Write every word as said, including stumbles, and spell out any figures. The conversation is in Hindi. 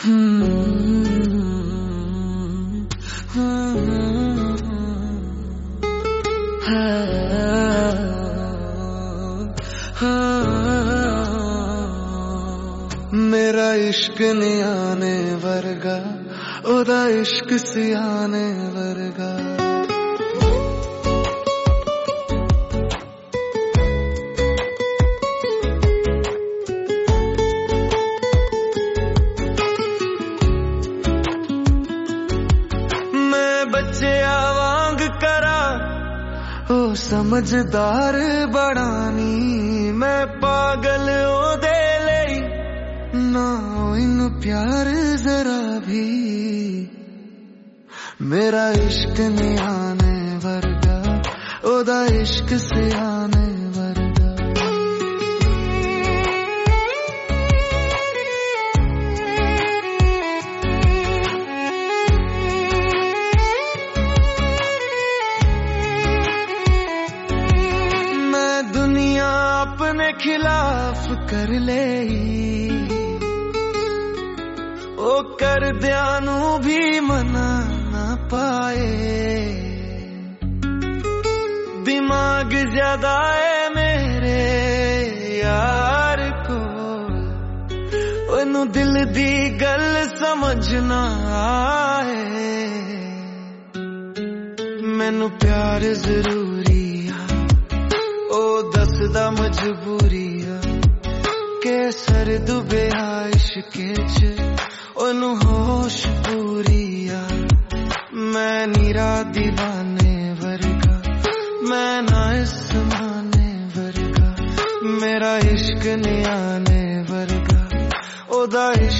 मेरा इश्क नियाने वर्गा ओदा इश्क सियाने वर्गा। बच्चिया वांग करा ओ समझदार बड़ानी, मैं पागल ओ दे लई ना इन प्यार जरा भी। मेरा इश्क नियाने वर्गा ओदा इश्क सियाने वर्गा। दुनिया अपने खिलाफ कर ले ओ कर दियानू भी मना ना पाए। दिमाग ज्यादा है मेरे यार को, ओनू दिल दी गल समझना आए। मैनू प्यार जरूरी ओ दसदा मजबूरिया के सर दुबेया इश्के च ओनू होश पूरिया। मैं नीरा दीवाने वर्गा मैं ना इस माने वर्गा। मेरा इश्क नियाने वर्गा ओदा इश्क